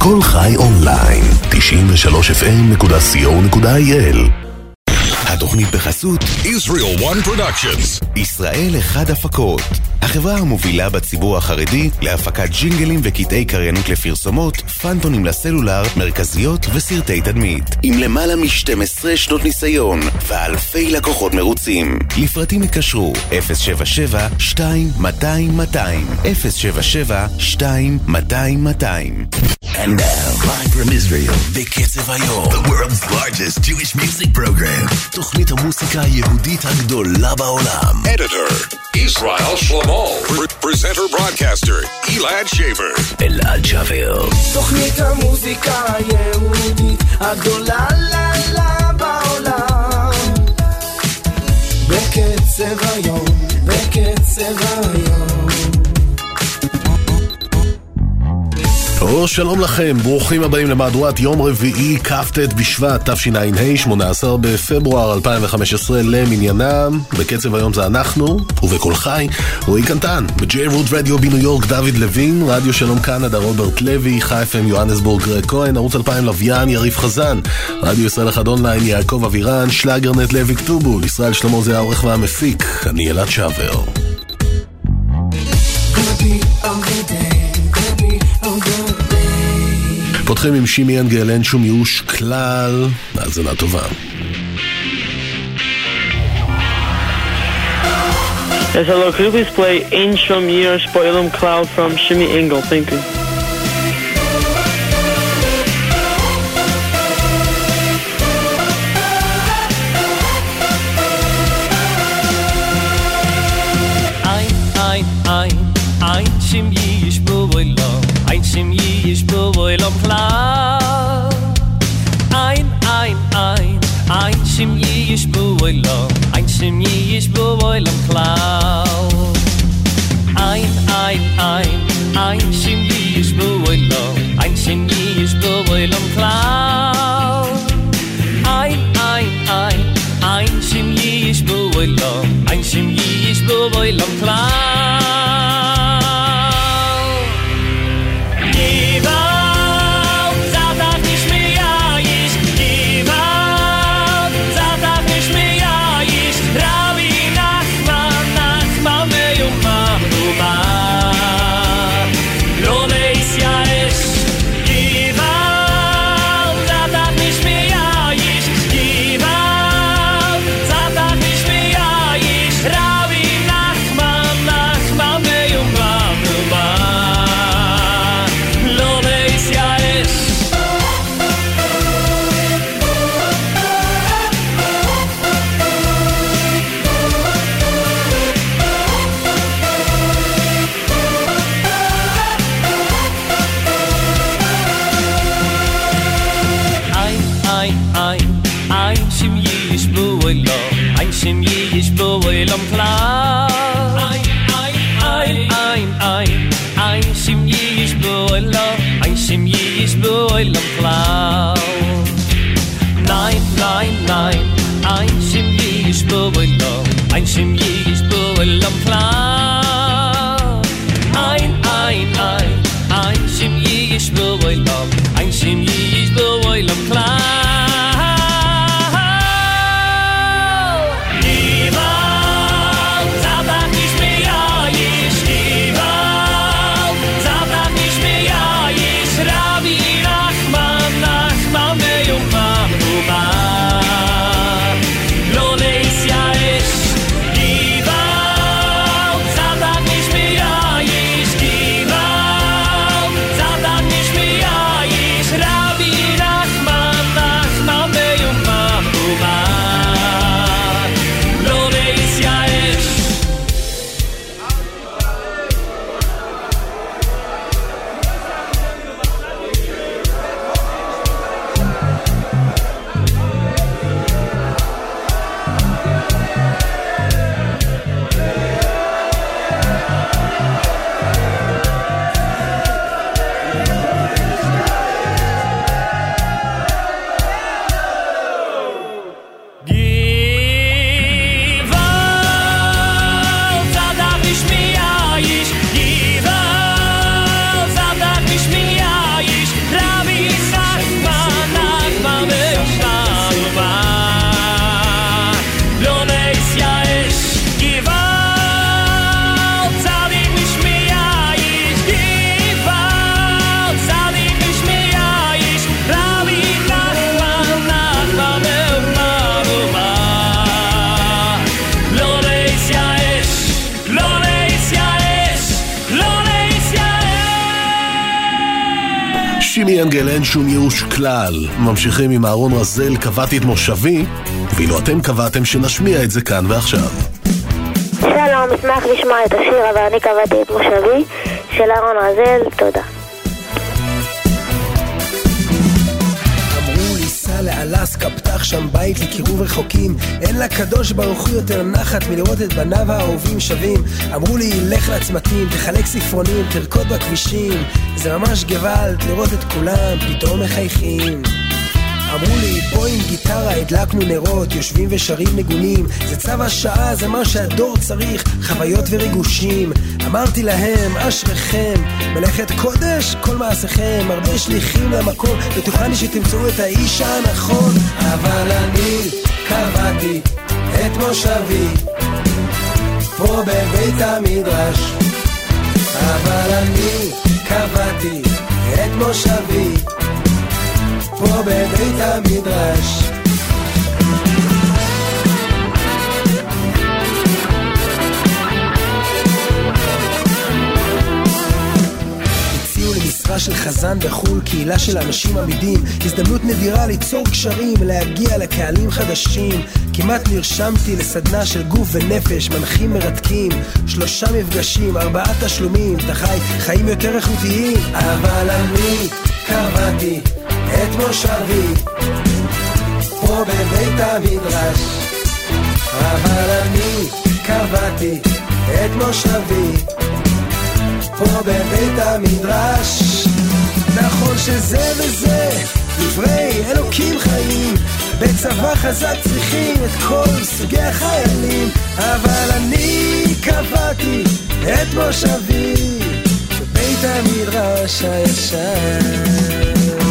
כל חי אונליין, 93fm.co.il. התוכנית בחסות Israel One Productions. ישראל אחד הפקות, החברה המובילה בציבור החרדי להפקת ג'ינגלים וקטעי קריינות לפרסומות, פנטונים לסלולר, מרכזיות וסרטי תדמית. עם למעלה מ-12 שנות ניסיון ואלפי לקוחות מרוצים. לפרטים התקשרו 077-200-200 077-200-200. And now, live from Israel, בקצב היום, the world's largest Jewish music program. תוכנית המוסיקה היהודית הגדולה בעולם. Editor, Israel Shlomo. Presenter broadcaster, Elad Shaver. אלעד שבר. תוכנית המוסיקה היהודית הגדולה בעולם. בקצב היום, בקצב היום. שלום לכם, ברוכים הבאים למהדורת יום רביעי, כ"ט בשבט תשע"ה, 18 בפברואר 2015 למניינם. בקצב היום זה אנחנו, ובכל חי, רועי קנטן, בג'יי רוד רדיו בניו יורק דוד לוין, רדיו שלום קנדה רוברט לוי, חי FM יוהנסבורג גרג כהן, ערוץ 2000 לוויין יריב חזן, רדיו ישראל אחד אונליין יעקב אבירן, שלאגרנט לוי כתובול, ישראל שלמה זה העורך והמפיק, אני אלעד שבר. פותחים עם שימי אנגל, אין שום ייאוש כלל, האזנה טובה. Yes, hello, could you please play Ein Shom Yerush Po'elam Cloud from Shimi Engel? Thank you. Ein Shim Yish Po'elam Ein Shim Yish Po'elam Cloud Ein Shim Yish Po'elam Ein Shim Yish Po'elam Cloud Ein Shim Yish Po'elam Ein Shim Yish Po'elam Cloud Ein Shim Yish Po'elam Ein Shim Yish Po'elam Cloud Po'elam Cloud Ein Shim Yish Po'elam Ein Shim Yish Po'elam Cloud Ein Shim Yish Po'elam Ein Shim Yish Po'elam Cloud Ein Shim Yish Po'elam Ein Shim Yish Po'elam Cloud Rabbi Nachman שימי אנגל אין שום ייאוש כלל. ממשיכים עם אהרון רזל, קבעתי את מושבי, ואילו אתם קבעתם שנשמיע את זה כאן ועכשיו. שלום, אשמח לשמוע את השיר, אבל אני קבעתי את מושבי של אהרון רזל, תודה. לאלסקה, פתח שם בית לקירוב רחוקים, אין לקדוש ברוך הוא יותר נחת מלראות את בניו האהובים שווים. אמרו לי, לך לעצמתים, תחלק ספרונים, תרקוד בכבישים, זה ממש גוואלד לראות את כולם פתאום מחייכים. אמרו לי, בוא עם גיטרה, הדלקנו נרות, יושבים ושרים נגונים, זה צו השעה, זה מה שהדור צריך, חוויות וריגושים. אמרתי להם, אשריכם, מלאכת קודש, כל מעשיכם, הרבה שליחים למקום, בטוחני שתמצאו את האיש הנכון. אבל אני קבעתי את מושבי פה בבית המדרש, אבל אני קבעתי את מושבי פה בבית המדרש. הציעו למשרה של חזן בחול, קהילה של אנשים עמידים, הזדמנות נדירה ליצור קשרים, להגיע לקהלים חדשים. כמעט נרשמתי לסדנה של גוף ונפש, מנחים מרתקים, 3 מפגשים, 4 תשלומים, תחי חיים יותר איכותיים. אבל אני קבעתי את מושבי פה בבית המדרש, אבל אני קבעתי את מושבי פה בבית המדרש. נכון שזה וזה דברי אלוקים חיים, בצבא חזק צריכים את כל סוגי החיילים, אבל אני קבעתי את מושבי בבית המדרש הישן.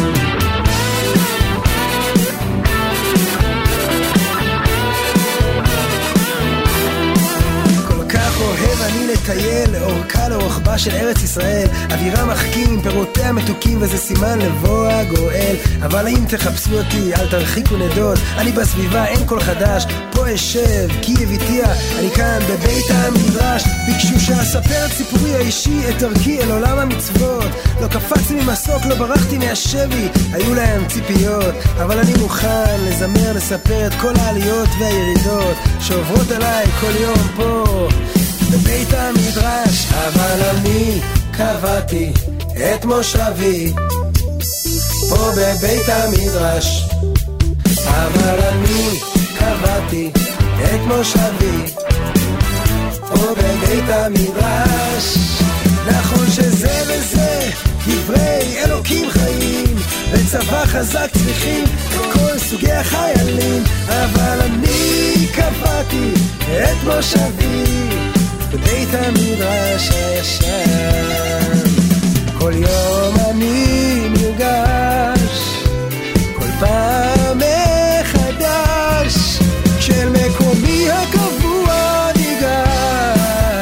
אוהב אני לטייל לאורכה לאורחבה של ארץ ישראל, אווירה מחכים, פירותיה מתוקים, וזה סימן לבוא הגואל. אבל אם תחפשו אותי אל תרחיקו נדוד, אני בסביבה אין כל חדש, פה אשב כי הביתיה, אני כאן בבית המדרש. ביקשו שאספר את סיפורי האישי, את דרכי אל עולם המצוות, לא קפצתי ממסוק, לא ברחתי מהשבי, היו להם ציפיות, אבל אני מוכן לזמר, לספר את כל העליות והירידות שעוברות עליי כל יום פה בבית המדרש. אבל אני קבעתי את מושבי פה בבית המדרש, אבל אני קבעתי את מושבי פה בבית המדרש. נכון שזה וזה דברי אלוקים חיים, בצבא חזק צריכים את כל סוגי החיילים, אבל אני קבעתי את מושבי בבית המדרש הישן. כל יום אני נרגש, כל פעם מחדש, של מקומי הקבוע ניגש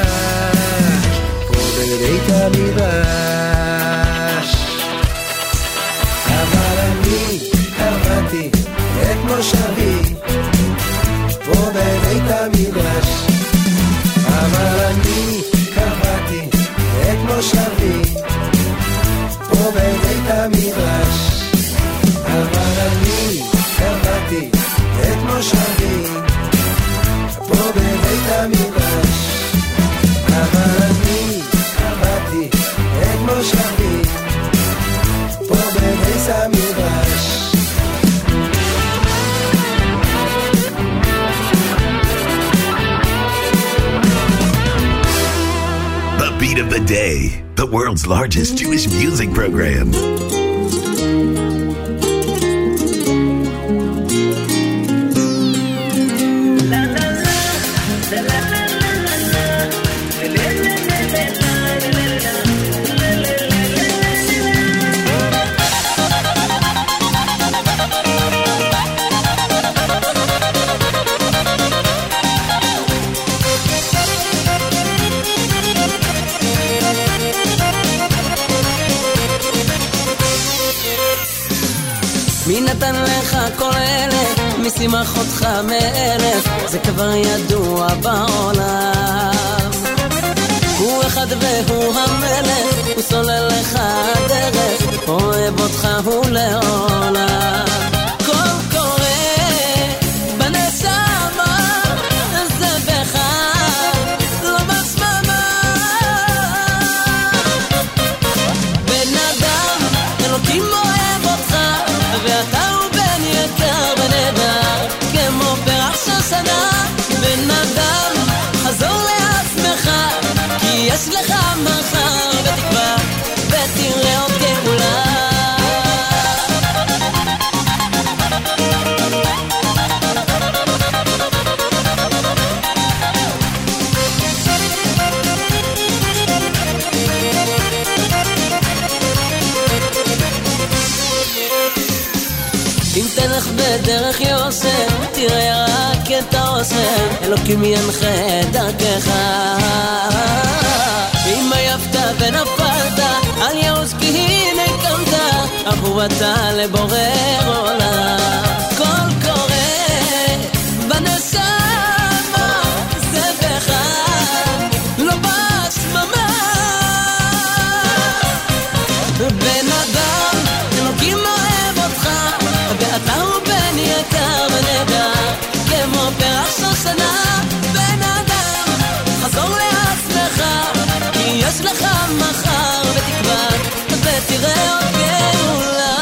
פה בבית המדרש. אבל אני קבעתי את מושבי פה בבית המדרש, אבל אני קבעתי את מושבי פה בבית המדרש, אבל אני קבעתי את מושבי פה בבית המדרש, אבל אני קבעתי את מושבי פה בבית המדרש. Beat of the day, the world's largest Jewish music program. מי נתן לך כל אלה, מי שימח אותך מאלף, זה כבר ידוע בעולם. הוא אחד והוא המלך, הוא סולל לך הדרך, אוהב אותך הוא לעולם. קול קורא בנשמה, זה בך, לא בשממה. בן אדם, אלוקים אוהב אותך, ואתה הוא בן יקר ונהדר, כמו פרח שושנה. בן אדם, חזור לעצמך, כי יש לך מחר ותקווה, ותראה עוד גאולה. אם תלך בדרך יוסף, תראה רק את האוסף, אלוקים ינחה את דרכך. אם עייפת ונפלת, אל ייאוש כי הנה קמת, אחובתה לבורא עולם. קול קורא בנשמה, זה בך, לא בשממה. בן אדם, אלוקים אוהב אותך, ואתה הוא בן יקר ונהדר, כמו פרח שושנה. בן אדם, חזור לעצמך, כי יש לך מחר ותקווה, ותראה עוד גאולה.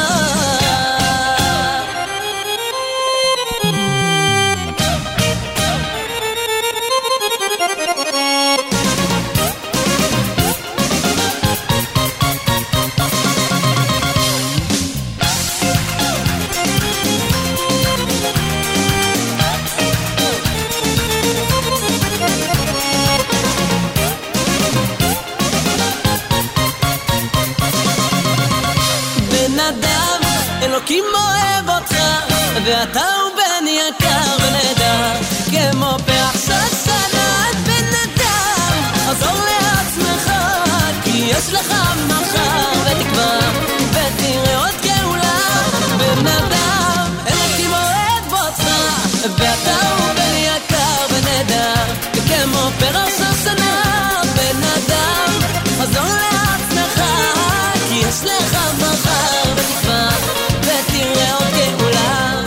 אלוקים אוהב אותך, ואתה הוא בן יקר ונהדר, כמו פרח שושנה. בן אדם, חזור לעצמך, כי יש לך מחר ותקווה, ותראה עוד גאולה. בן אדם, אלוקים אוהב אותך, ואתה הוא בן יקר ונהדר, כמו פרח שושנה. בן אדם, חזור לעצמך, כי יש לך מחר ותקווה, ותראה עוד גאולה.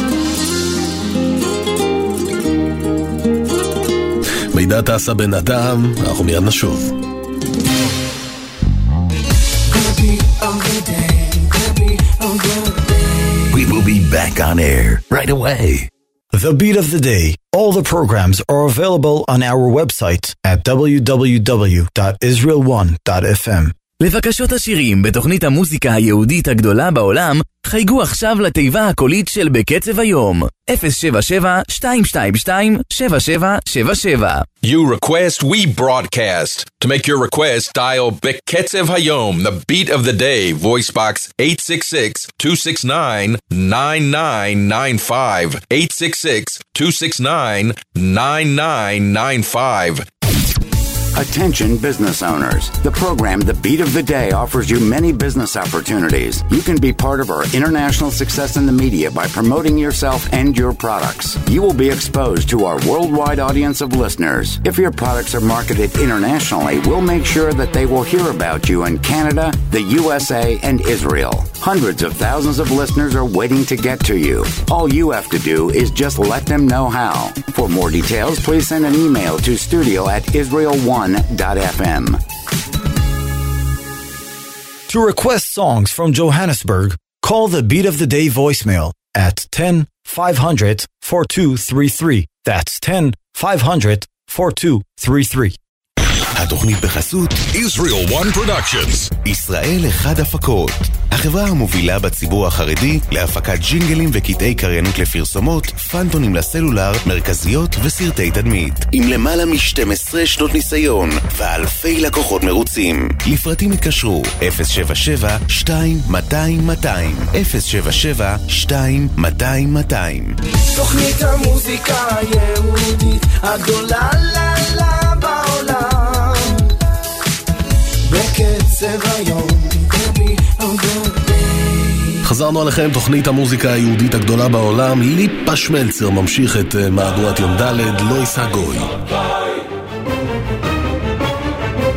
מידע תעשה בן אדם, אנחנו מיד נשוב. We will be back on air right away. The Beat of the Day. All the programs are available on our website at www.israel1.fm. לבקשות השירים בתוכנית המוזיקה היהודית הגדולה בעולם, חייגו עכשיו לתיבה הקולית של בקצב היום, 077-222-7777. You request, we broadcast. To make your request, dial Beketzev Hayom, the beat of the day, voice box 866-269-9995, 866-269-9995. Attention business owners. The program The Beat of the Day offers you many business opportunities. You can be part of our international success in the media by promoting yourself and your products. You will be exposed to our worldwide audience of listeners. If your products are marketed internationally, we'll make sure that they will hear about you in Canada, the USA, and Israel. Hundreds of thousands of listeners are waiting to get to you. All you have to do is just let them know how. For more details, please send an email to studio@israel1.fm. To request songs from Johannesburg, call the Beat of the Day voicemail at 10-500-4233. That's 10-500-4233. התוכנית בחסות Israel One Productions. ישראל אחד הפקות, החברה המובילה בציבור החרדי להפקת ג'ינגלים וקטעי קריינות לפרסומות, פנטונים לסלולר, מרכזיות וסרטי תדמית. עם למעלה מ-12 שנות ניסיון ואלפי לקוחות מרוצים. לפרטים התקשרו 077-200-200 077-200-200. תוכנית המוזיקה היהודית הגדולה לה בעולם, בקצב היום. חזרנו עליכם, תוכנית המוזיקה היהודית הגדולה בעולם. ליפה שמלצר ממשיך את מהדורת יום ד', לא יישא גוי.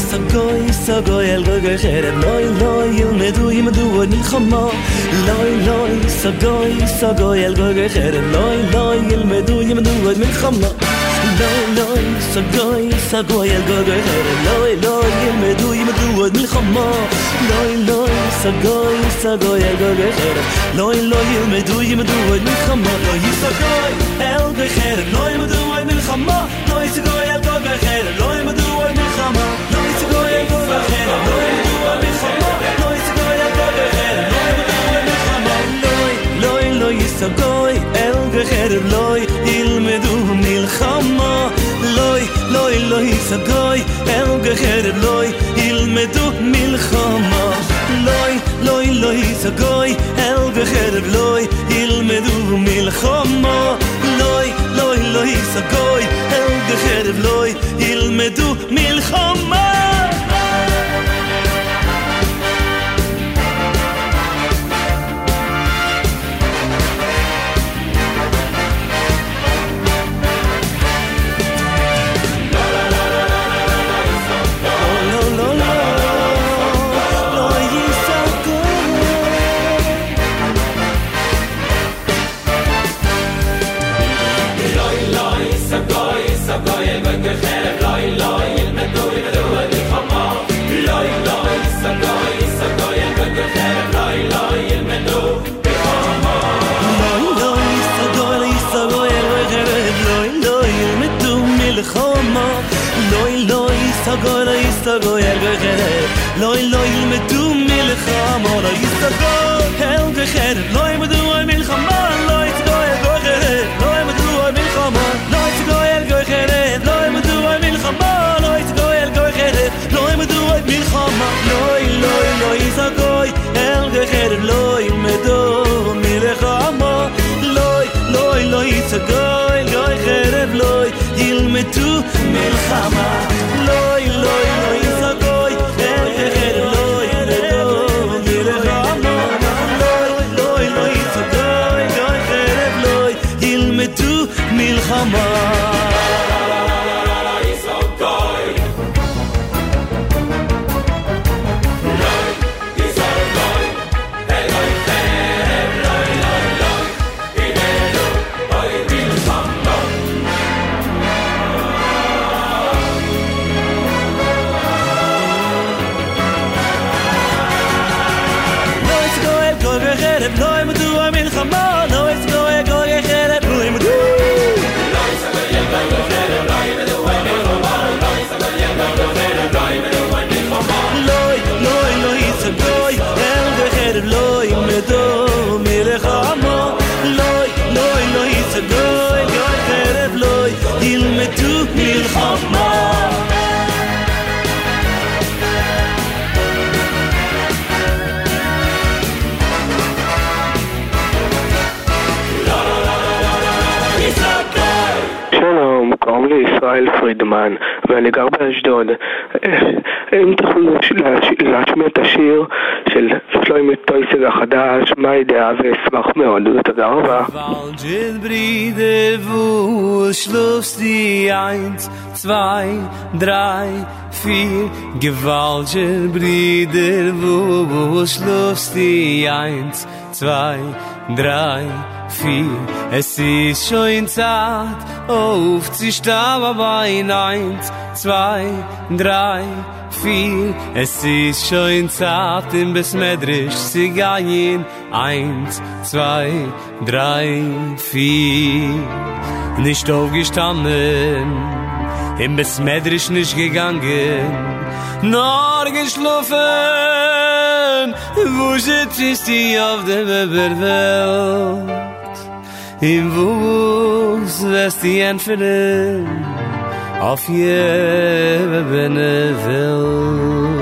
סגוי אל גוי חרב לוי ילמדו עוד מלחמה לוי סגוי אל גוי חרב לוי ילמדו עוד מלחמה לוי סגוי אל גוי חרב לוי ילמדו עוד מלחמה לוי סגוי אל גוי חרב לוי ילמדו עוד מלחמה לוי סגוי אל גוי חרב לוי ילמדו עוד מלחמה לוי סגוי אל גוי חרב לוי ילמדו עוד מלחמה לוי סגוי אל גוי חרב לוי ילמדו עוד מלחמה לוי סגוי אל גוי חרב לוי ילמדו עוד מלחמה לוי סגוי אל גוי חרב לוי ילמדו מלחמה לוי סגוי אל גוי חרב לוי ילמדו מלחמה לוי סגוי אל גוי חרב לוי ילמדו מלחמה לוי סגוי אל גוי חרב לוי ילמדו מלחמה סגוי אל גוי חרב לוי ילמדו מלחמה לוי סגוי אל גוי חרב לוי ילמדו עוד מלחמה לוי סגוי אל גוי חרב לוי ילמדו עוד מלחמה לוי סגוי אל גוי חרב לוי ילמדו עוד מלחמה לוי סגוי אל גוי חרב לוי ילמדו עוד מלחמה לוי סגוי אל גוי חרב לוי ילמדו מלחמה לוי סגוי אל גוי חרב לוי ילמדו מלחמה לוי סגוי אל גוי חרב לוי ילמדו מלחמה ישראל פרידמן ואני גר באשדוד. אם תוכלו להשמיע את השיר של שלוימי טויסג החדש, מה ידעה, ואשמח מאוד. תודה רבה. Gewaltige Brüder, wo schlufst die 1, 2, 3, 4. Es ist schon Zeit, aufzustehen, aber in 1, 2, 3, 4. Es ist schon Zeit, im Besmedrisch zu gehen. 1, 2, 3, 4. Nicht aufgestanden, im Besmedrisch nicht gegangen, nur geschlafen, wo sitzt die auf der Welt, im Wuss wirst die entfernen, auf jede Welt.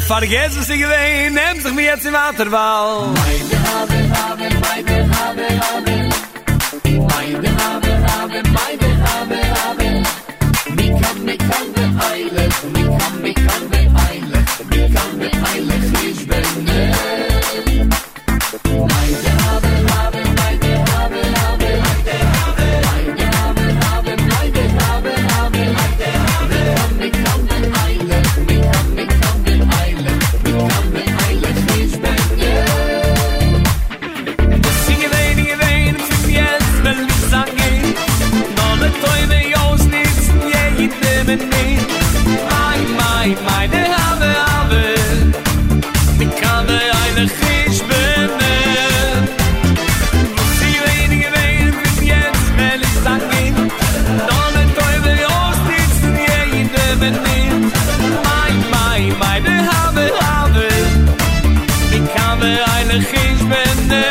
vergesst was ich gewähnt, nehmt sich mir jetzt im Waterwall. Meine Habe, Habe, meine Habe, Habe. Meine Habe, Habe, meine Habe, Habe. Mikam, beeilig, Mikam, beeilig, Mikam, beeilig, ich bin nicht. Meine Habe, Habe, meine Habe, Habe. Meine Habe, Habe, meine Habe, Habe. Mikam, beeilig, Mikam, beeilig, Mikam, beeilig, ich bin nicht. Das sie gewähnt, jetzt will ich sagen, noch ne Träume aus nichts, jedem nicht. Meine Habe, Habe, Mikam, beeilig, ich bin nicht. Das sie gewähnt, jetzt will ich sagen, noch ne Träume aus nichts, jedem nicht. Meine Habe, Habe, Mikam, beeilig, ich bin nicht.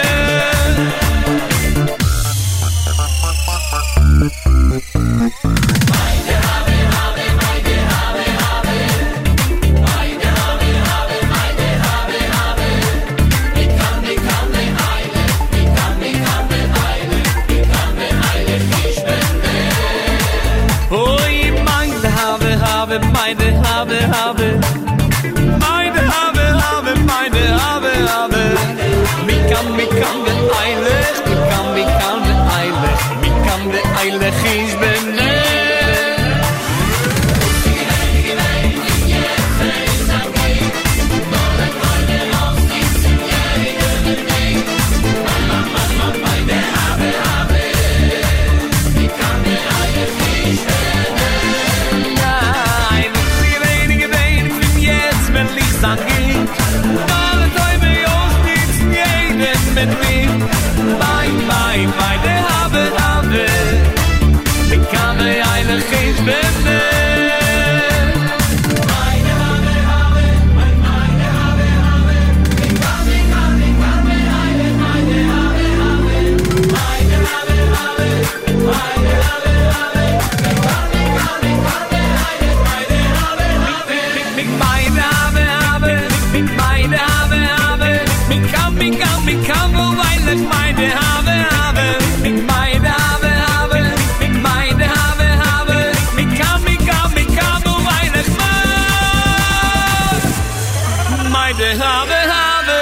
Meine Habe, Habe, meine Habe, Habe, meine Habe, Habe. Mikam, beeilig, Mikam, beeilig, Mikam, beeilig, ich bin nicht. Meine Habe, Habe, Mikam, beeilig, ich bin nicht. Meine Habe, Habe, meine Habe, Habe, Mikam, beeilig, meine Habe, Habe, meine Habe, Habe, meine Habe, Habe, Mikam, beeilig, meine Habe, Habe, meine Habe, Habe, meine Habe, Habe, Mikam, beeilig, meine Habe, Habe, meine Habe, Habe, meine Habe, Habe, Mikam, beeilig, meine Habe, Habe.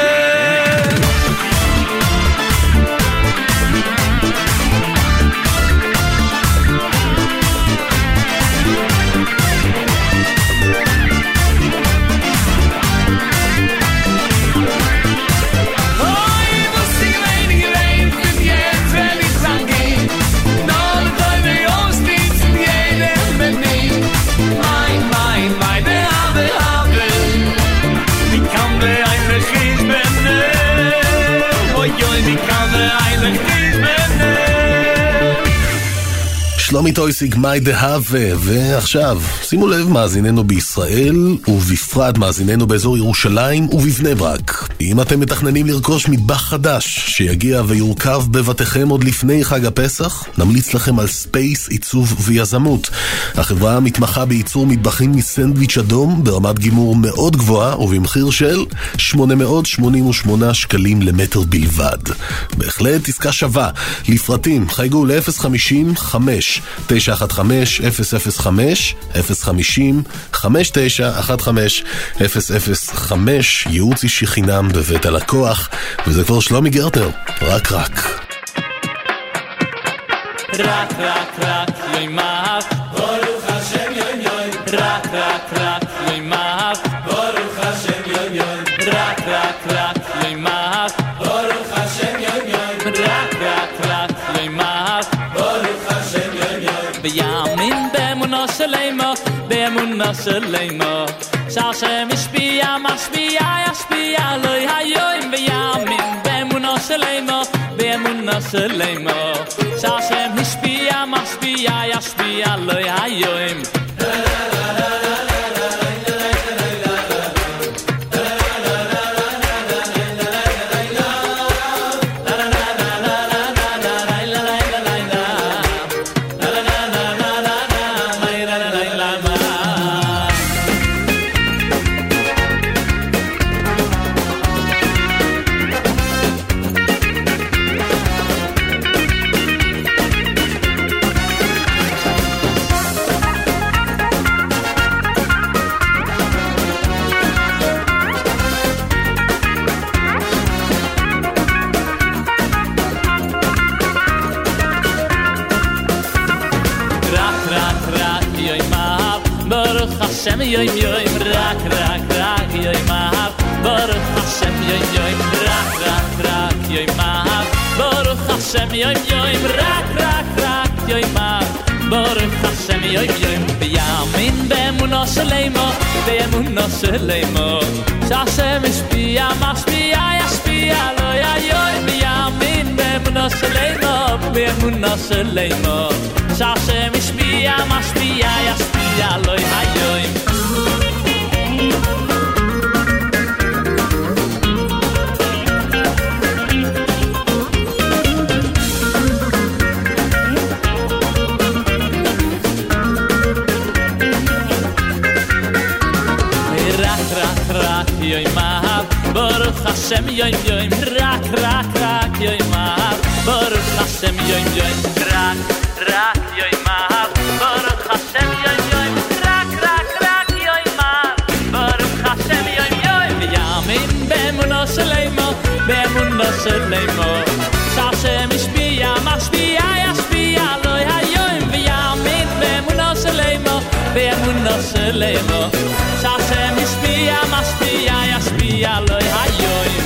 שלומי טויסיג, מי דהווה. ועכשיו, שימו לב, מאזיננו בישראל, ובפרט מאזיננו באזור ירושלים ובבני ברק. אם אתם מתכננים לרכוש מטבח חדש שיגיע ויורכב בבתיכם עוד לפני חג הפסח, נמליץ לכם על ספייס עיצוב ויזמות. החברה מתמחה בייצור מטבחים מסנדוויץ' אדום ברמת גימור מאוד גבוהה ובמחיר של 888 שקלים למטר בלבד. בהחלט עסקה שווה. לפרטים חייגו ל-050-5 915-005 050-5915-005 ייעוץ אישי חינם בבית הלקוח. וזה כבר שלומי גרטנר, רק רק יוימך ברוך השם יום יום רק יוימך ברוך השם יום יום רק יוימך ברוך השם יום יום רק יוימך ברוך השם יום יום בימים באמונה שלמה שהשם ישפיע ישפיע לא היום בימים באמונה שלמה שהשם ישפיע ישפיע לא היום Hashem yoim yoim rak rak rak yoim ahab Baruch Hashem yoim yoim rak rak rak yoim ahab Baruch Hashem yoim yoim rak rak rak yoim ahab Baruch Hashem yoim yoim B'yamin be'emuno sheleimo be'emuno sheleimo Sh'Hashem ishpia mashpia yashpia lo yayoim B'yamin be'emuno sheleimo be'emuno sheleimo Sh'Hashem ishpia mashpia yashpia lo yayoim yoim ahab Baruch Hashem yoim yoim rak rak rak yoim ahab Baruch Hashem yoim yoim rak rak yoim ahab Baruch Hashem yoim yoim rak rak rak yoim ahab Baruch Hashem yoim yoim Yamin be'emuno sheleimo be'emuno sheleimo Sh'Hashem ishpia mashpia yashpia lo hayoim Yamin be'emuno sheleimo be'emuno sheleimo Sh'Hashem ishpia mashpia yashpia lo hayoim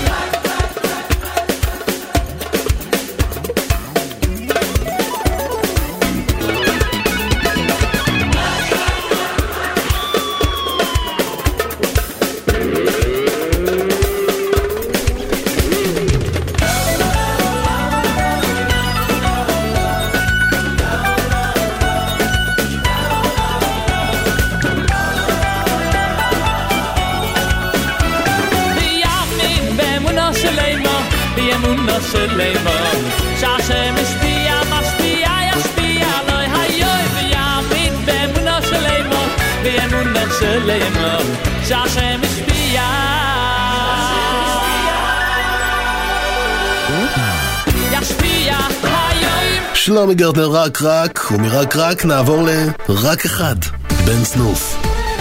sheleimo Sh'Hashem ishpia mashpia yashpia lo hayoim Yamin be'emuno sheleimo be'emuno sheleimo Sh'Hashem ishpia ישפיע היום. שלומי גרטנר רק רק, ומרק רק נעבור לרק אחד, בן סנוף.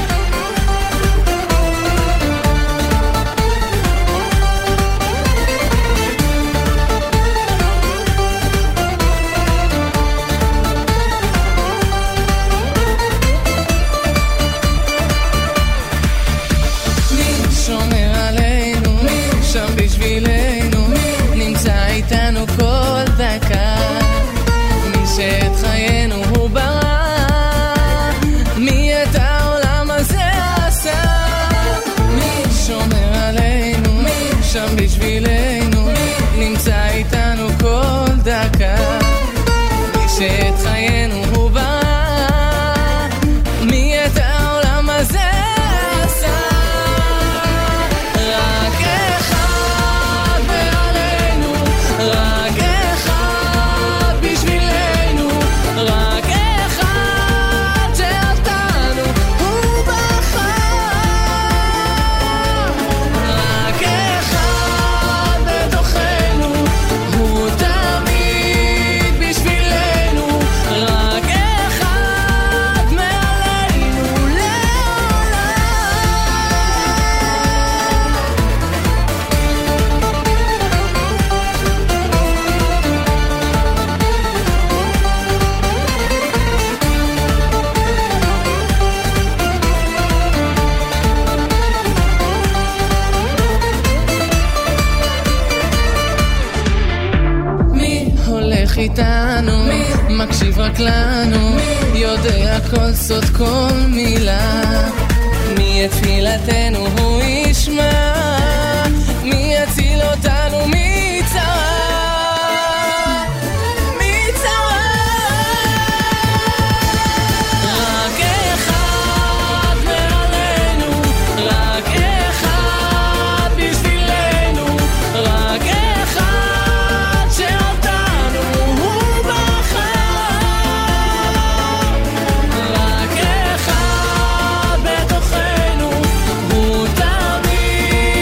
איתנו, מקשיב רק לנו, יודע כל סוד כל מילה, מי את תפילתנו הוא ישמע, מי יציל אותנו מצרה, מצרה. רק אחד מעלינו, רק אחד בשבילנו, רק אחד שאותנו הוא בחר, רק אחד בתוכנו הוא תמיד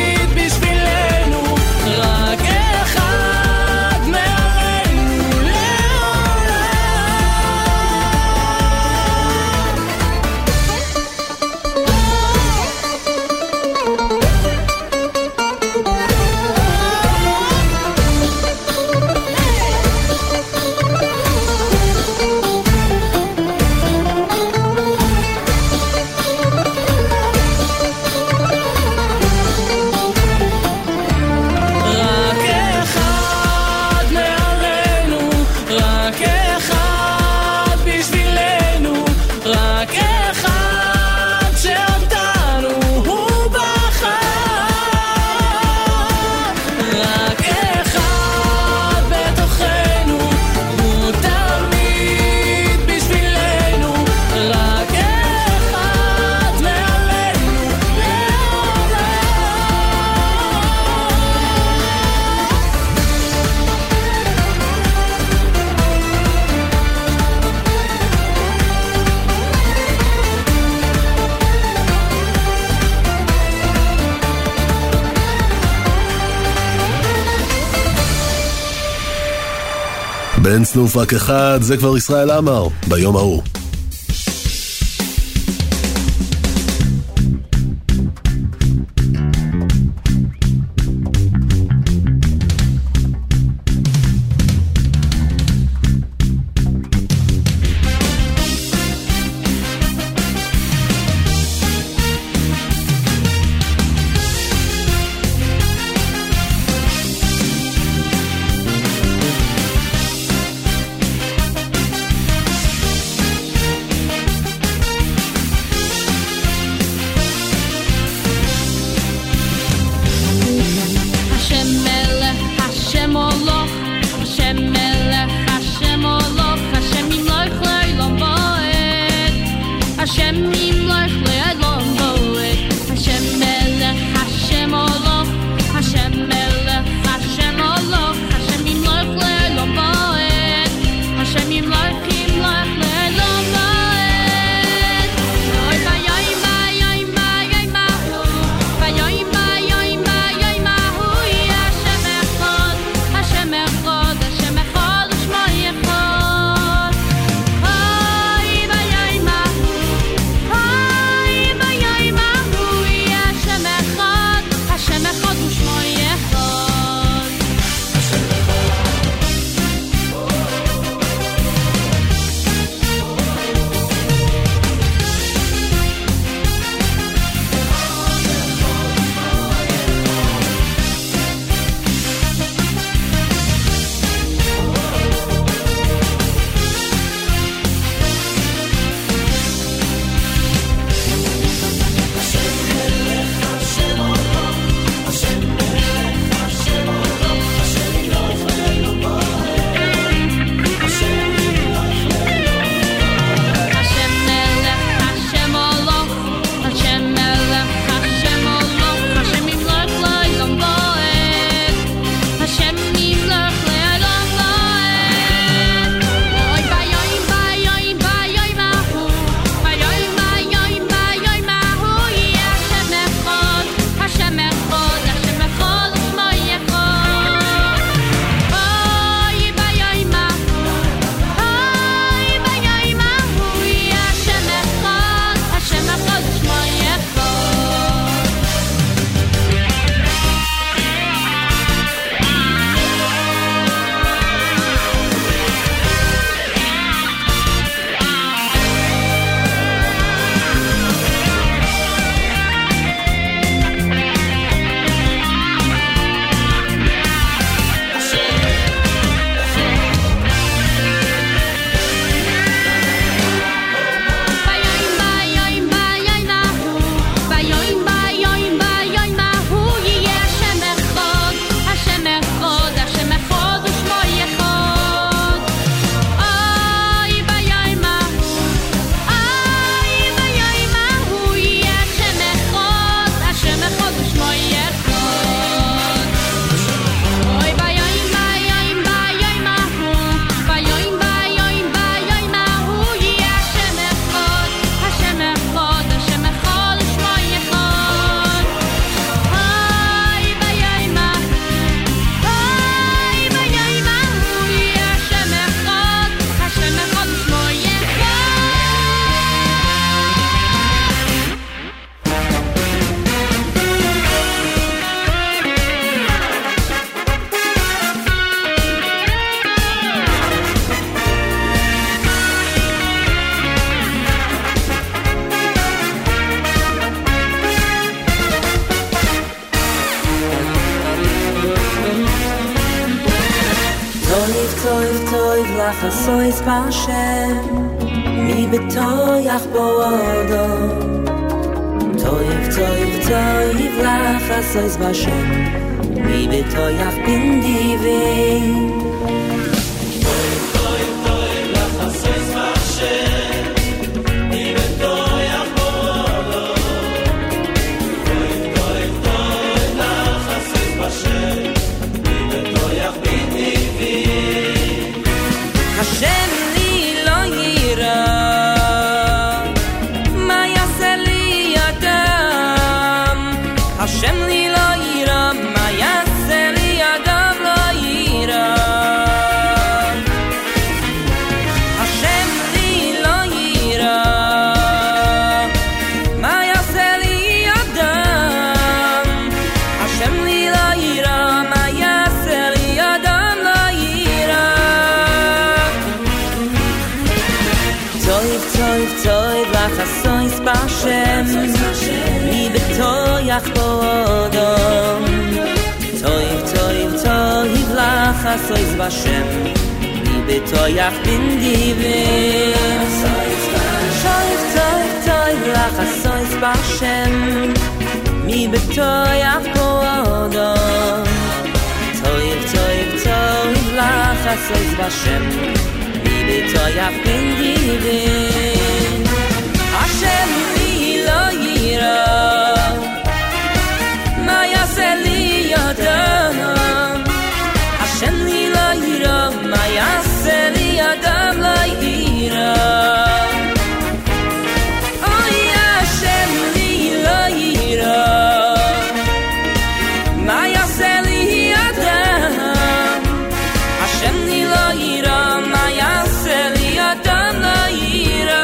בן סנוף רק אחד, זה כבר ישראל אמר, ביום ההוא. חסויס בשם מי בטויח בורדו טויב טויב טויב לך חסויס בשם מי בטויח בנדיבי טויב טויב טויב לך חסויס בשם מי בטויח בורדו טויב טויב טויב לך חסויס בשם מי בטויח בנדיבי השם לי לא יירא מה יעשה לי אדם השם לי לא יירא מה יעשה לי אדם לא יירא sois Bashem mi betoyach bin divin sois lach sois Bashem mi betoyach kodom toiv lach sois Bashem mi betoyach bin divin Hashem li lo yira ma yaseh li yodam Hashem li lo yira ma yaseh li yodam lo yira Oh Hashem li lo yira ma yaseh li yodam Hashem li lo yira ma yaseh li yodam lo yira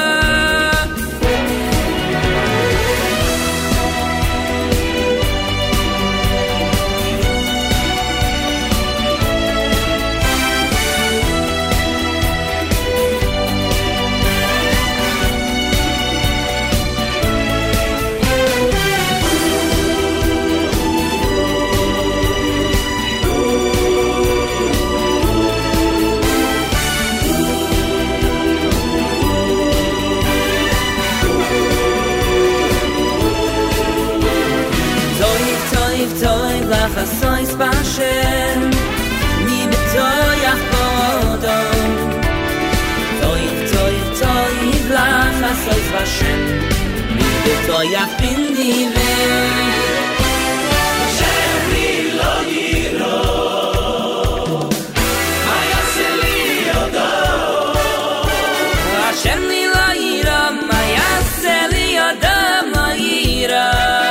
sois Bashem mi betoyach kodom toiv lach sois Bashem mi betoyach bin divin Hashem li lo yiro ma yaseh li yodam Hashem li lo yiro ma yaseh li yodam lo yiro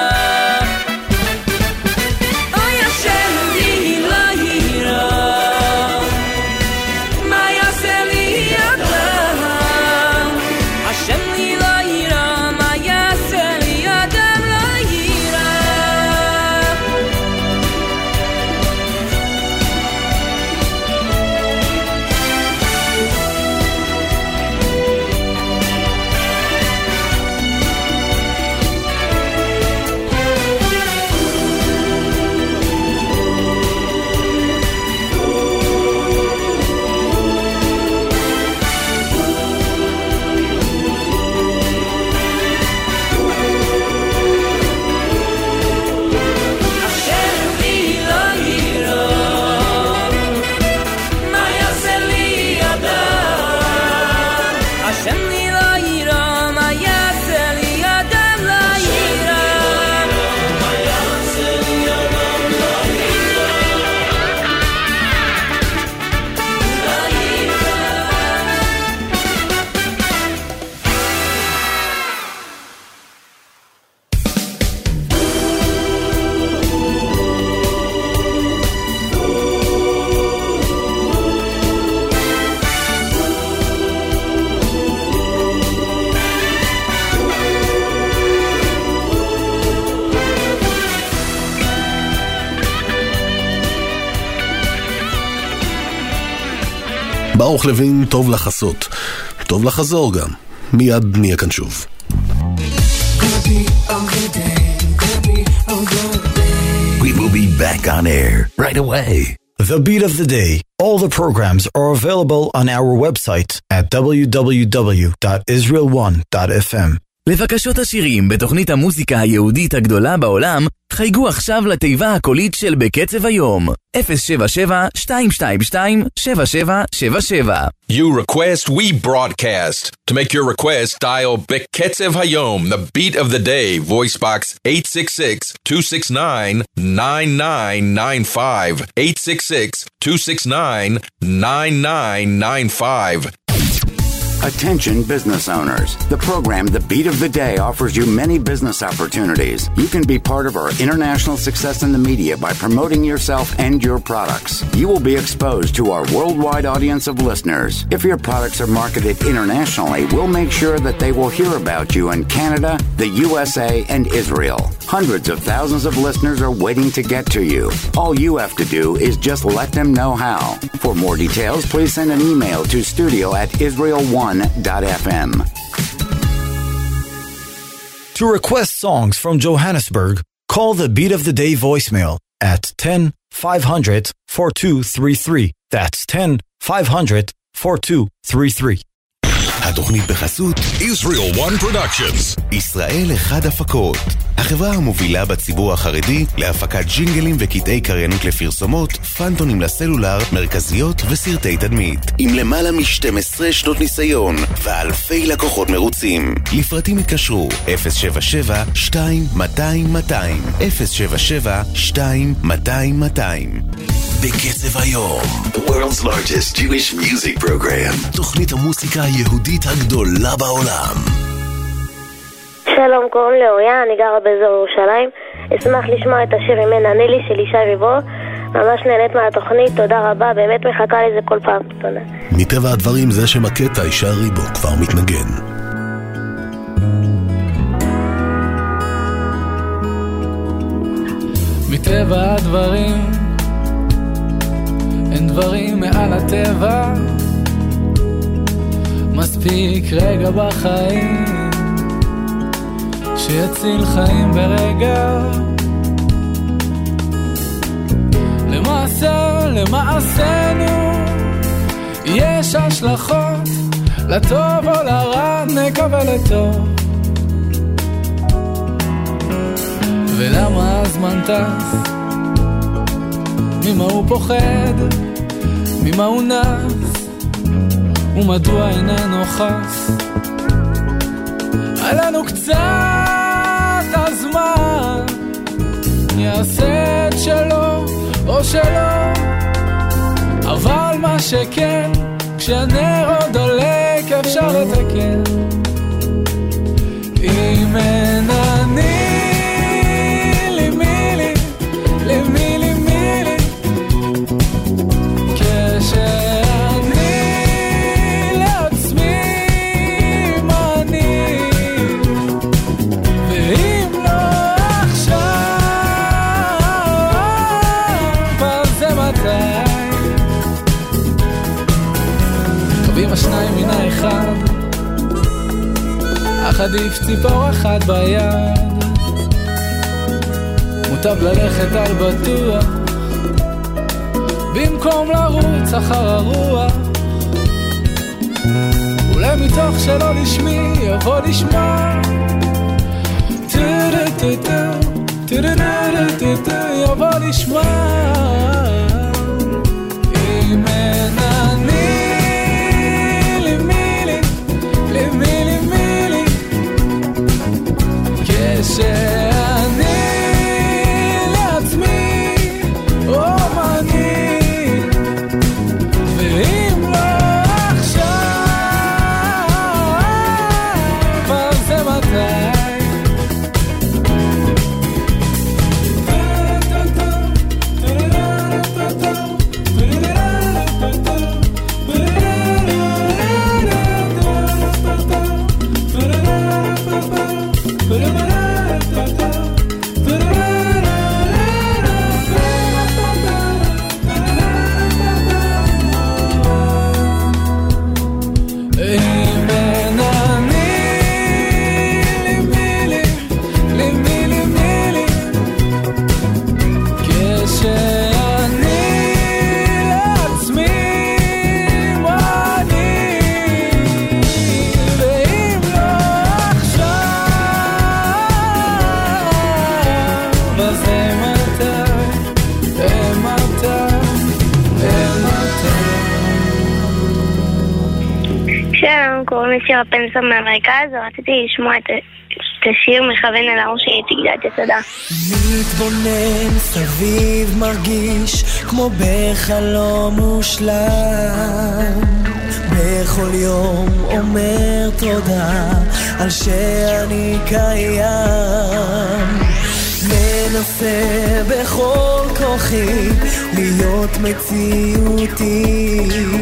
ברוך לוין, טוב לחסות, טוב לחזור גם. מיד נהיה כאן שוב. We will be back on air right away. The Beat of the Day. All the programs are available on our website at www.israel1.fm. לבקשות השירים בתוכנית המוזיקה היהודית הגדולה בעולם, חייגו עכשיו לתיבה הקולית של בקצב היום. 077-222-7777. You request, we broadcast. To make your request, dial Beketzev Hayom, the beat of the day, voice box 866-269-9995. 866-269-9995. Attention business owners. The program The Beat of the Day offers you many business opportunities. You can be part of our international success in the media by promoting yourself and your products. You will be exposed to our worldwide audience of listeners. If your products are marketed internationally, we'll make sure that they will hear about you in Canada, the USA, and Israel. Hundreds of thousands of listeners are waiting to get to you. All you have to do is just let them know how. For more details, please send an email to studio@israel1.fm. To request songs from Johannesburg, call the Beat of the Day voicemail at 10 10-500-4233. That's 10-500-4233. התוכנית בחסות Israel One Productions. ישראל אחד הפקות, החברה המובילה בציבור החרדי להפקת ג'ינגלים וקטעי קריינות לפרסומות, פנטונים לסלולר, מרכזיות וסרטי תדמית. עם למעלה מ-12 שנות ניסיון ואלפי לקוחות מרוצים. לפרטים התקשרו 077-200-200 077-200-200. בקצב היום, the world's largest Jewish music program. תוכנית המוסיקה היהודית הגדולה בעולם. שלום, קוראים לי אוריה, אני גרה באזור ירושלים. אשמח לשמוע את השיר אם אין אני לי של ישי ריבו. ממש נהנית מהתוכנית, תודה רבה, באמת מחכה לזה כל פעם. תודה. מטבע הדברים זה שמקטע ישי ריבו כבר מתנגן. מטבע הדברים אין דברים מעל הטבע, מספיק רגע בחיים שיציל חיים ברגע. למעשינו יש השלכות, לטוב או לרע נקווה לטוב. ולמה הזמן טס? ממה הוא פוחד? ממה הוא נס? ומדוע איננו חס? עלינו קצת הזמן יעשה את שלו או שלא, אבל מה שכן, כשהנר עוד דולק אפשר לתקן. אם אין אני לי מילי, לי מילי מילי, כשאני לעצמי מני, ואם לא עכשיו אז זה מתי. טובים השניים מן האחד, אך עדיף ציפור אחת ביד. מוטב ללכת על בטוח במקום לרוץ אחר הרוח. אולי מתוך שלא לשמי יבוא לשמה, יבוא לשמה. אם אין אני לי מילי, לי מילי מילי, כשאני לעצמי אומני, ואם לא עכשיו אז זה מתי. קוראים לי שירה פנסה מהמרכז, ורציתי לשמוע את השיר מכוון אל האור שתגדל תודה. מתבונן סביב מרגיש כמו בחלום מושלם, בכל יום אומר תודה על שאני קיים, מנסה בכל כוחי להיות מציאותי,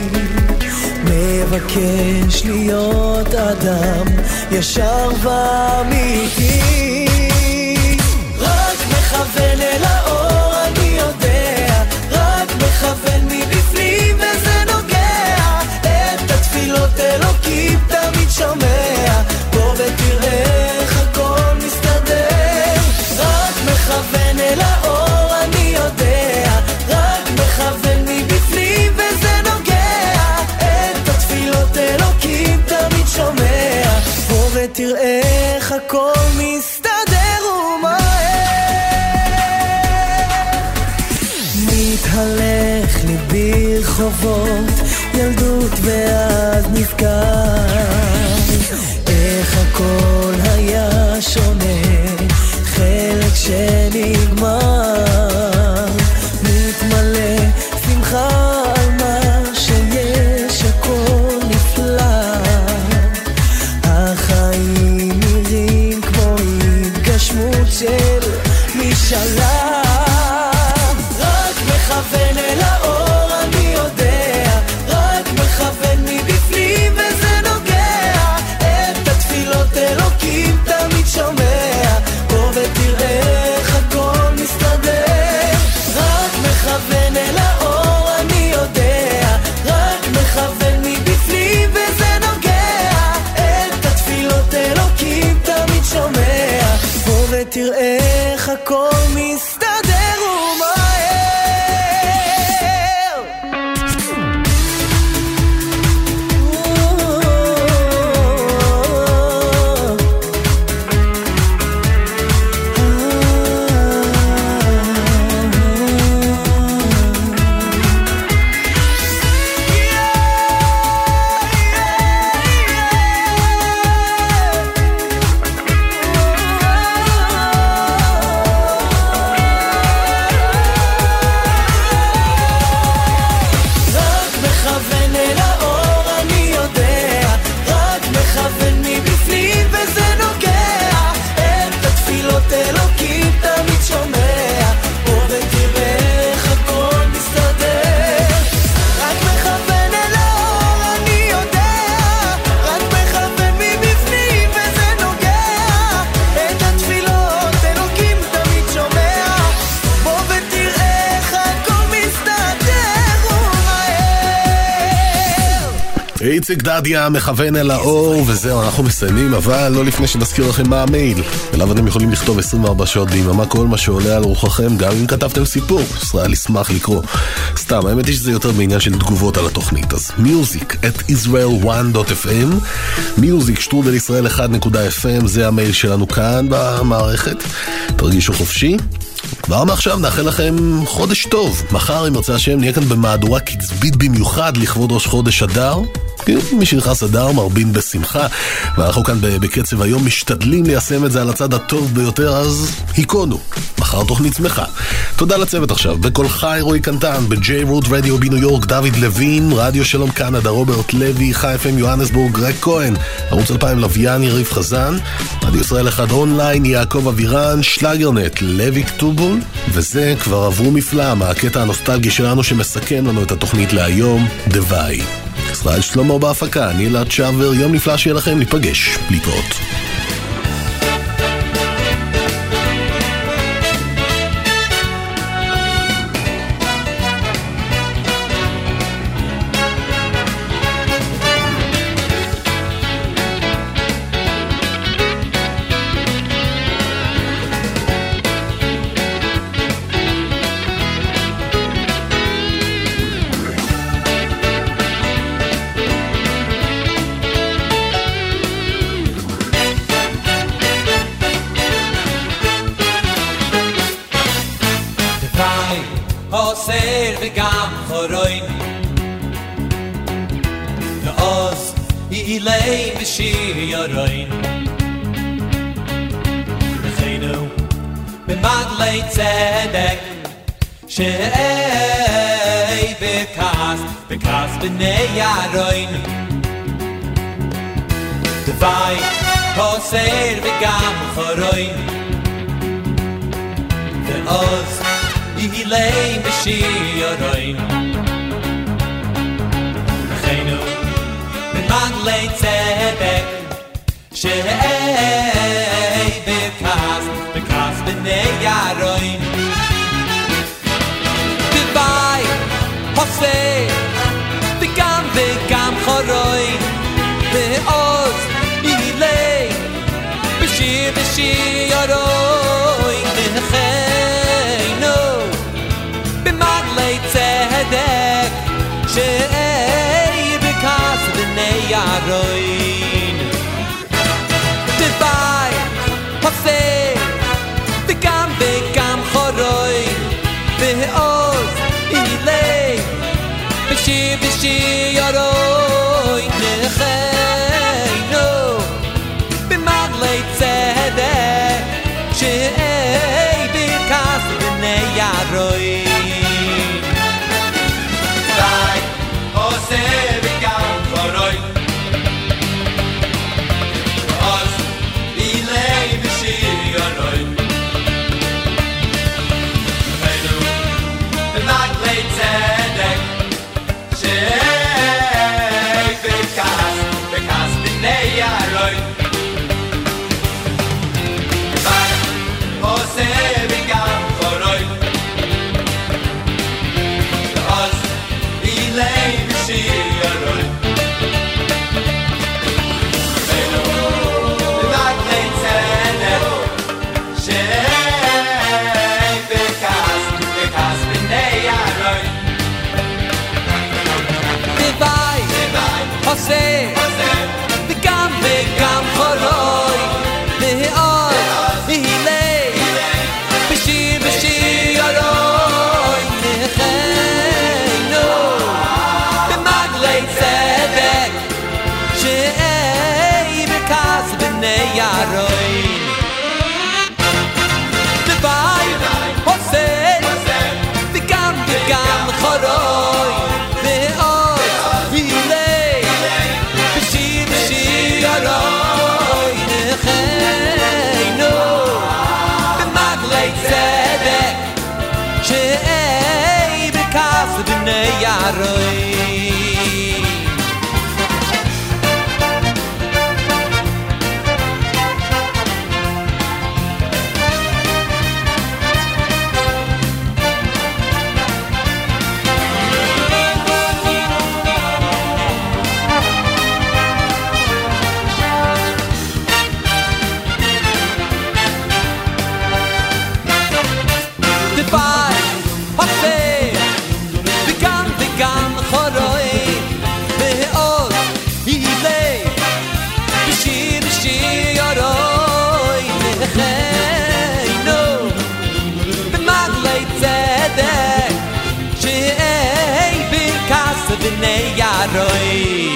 מבקש להיות אדם ישר ואמיתי, רק מכוון אל האור אני יודע, רק מכוון מבפנים וזה נוגע, את התפילות אלוקים תמיד שומע, בוא ותראה איך הכל מסתדר, רק מכוון אל האור אני יודע, ותראה איך הכל מסתדר ומהר. מתהלך לי ברחובות ילדות ואז נזכר איך הכל היה שונה, חלק שנגמר, מתמלא שמחה על מה שיש, הכל נפלא, החיים נראים כמו התגשמות של משאלה, רק מכוון אל האור אני יודע, רק מכוון מבפנים וזה נוגע, את התפילות אלוקים תמיד שומע, בוא ותראה איך הכל מסתדר, רק מכוון אל האור אני יודע, רק מכוון מבפנים וזה נוגע, את התפילות אלוקים תמיד שומע, בוא ותראה איך הכל מסתדר ומהר. איציק דדיה מכוון אל האור, וזהו, אנחנו מסיימים, אבל לא לפני שנזכיר לכם מה המייל. אליו אתם יכולים לכתוב 24 שעות ביממה כל מה שעולה על רוחכם, גם אם כתבתם סיפור, ישראל ישמח לקרוא. סתם, האמת היא שזה יותר בעניין של תגובות על התוכנית. אז music@israel1.fm, music@israel1.fm, זה המייל שלנו כאן במערכת. תרגישו חופשי. כבר מעכשיו נאחל לכם חודש טוב. מחר אם ירצה השם נהיה כאן במהדורה קצבית במיוחד לכבוד ראש חודש אדר. מי שנכנס אדר מרבין בשמחה, ואנחנו כאן בקצב היום משתדלים ליישם את זה על הצד הטוב ביותר, אז היכונו. מחר תוכנית שמחה. תודה לצוות עכשיו. בכל חי רועי קנטן, ב-J Root Radio בניו יורק דוד לוין, רדיו שלום קנדה רוברט לוי, חי FM יוהנסבורג גרג כהן, ערוץ 2000 לוויין יריב חזן, רדיו ישראל 1 אונליין יעקב אבירן, שלאגרנט לוי כתובול, וזה כבר עברו מפלם, הקטע הנוסטלגי שלנו שמסכם לנו את התוכנית להיום, דווי. ישראל שלמה בהפקה, אני אלעד שוור, יום נפלא שיהיה לכם, ניפגש, להתראות. because b'nei yaroin Devai poser v'gam choroin Ve'oz yihilei b'shiyaroin V'cheinu b'madlei tzedek she'ei because b'nei yaroin Devai poser וגם חורוי ועוז ילי בשיר ירוי נחיינו במגלי צדק שאי בכס בני ירוי בשיר ירוי נחיינו במעגלי צדק שאי ברכס בני ירוי די עושה וגם חורוי אז אילי בשיר ירוי נחיינו במעגלי צדק שאי ברכס בני ירוי וגם וגם חורוי מאוד הילי בשיר בשיר ירוי נחיינו במעגלי צדק שאי ברכס בני ירוי ובי עושה וגם וגם חורוי שאי ברכס בני ירוי בני ירוי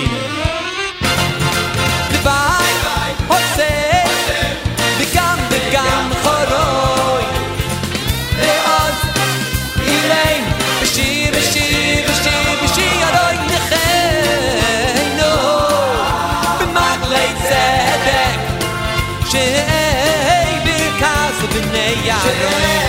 ובי עושה וגם וגם חורוי ועוד אילן בשיר בשיר בשיר בשיר ירוי נחיינו במעגלי צדק שאי ברכס בני ירוי